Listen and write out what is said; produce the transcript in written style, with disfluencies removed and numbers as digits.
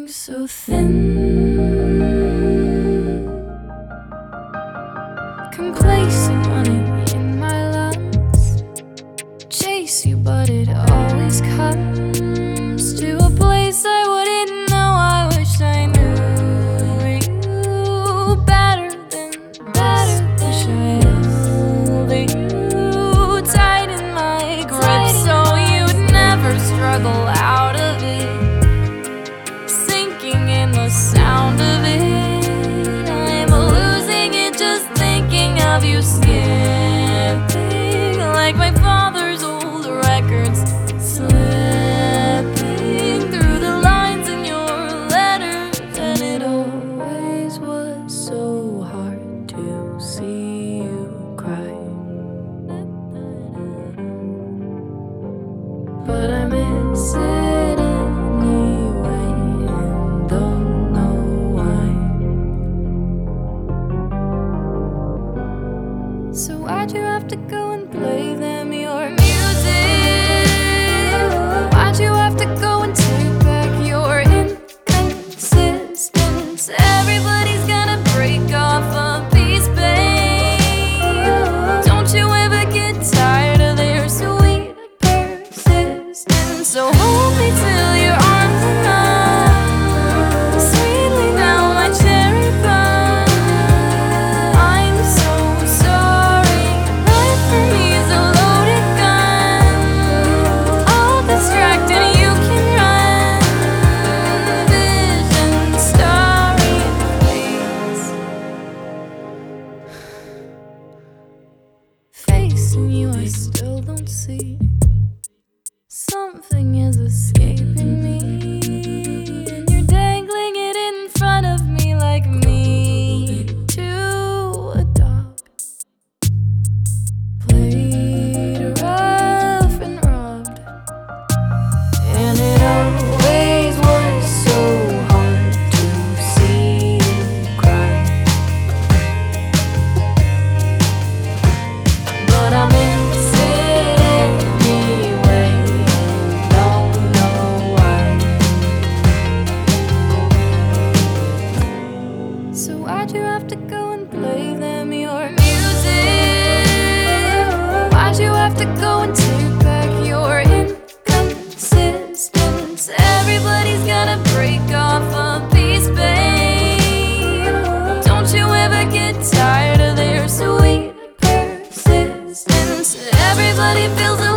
Feeling so thin, complacent running in my lungs. Chase you, but it always comes to a place I wouldn't know. I wish I knew you better than wish I held you tight in my grip, so you'd never struggle out of it. In the sound of it, I'm losing it just thinking of you skipping like my father's old records, slipping through the lines in your letters. And it always was so hard to see you cry, but I miss it anyway. Don't know why. So why'd you have to go and play them your music? Why'd you have to go and take back your inconsistence? Everybody's gonna break off a piece, babe. Don't you ever get tired of their sweet persistence? So hold me till your arms are numb, sweetly down my cherry pie. I'm so sorry, life for me is a loaded gun. All distracted, you can run. Vision starry face. Facing you, I still don't see. Something is escaping me, and you're dangling it in front of me like me to adopt. Played rough and robbed, and it always was so hard to see you cry. But I'm insane anyway, don't know why. So why'd you have to go and play them your music? Why'd you have to go and take back your inconsistence? Everybody's gonna break off a piece, babe. Don't you ever get tired of their sweet persistence? Everybody feels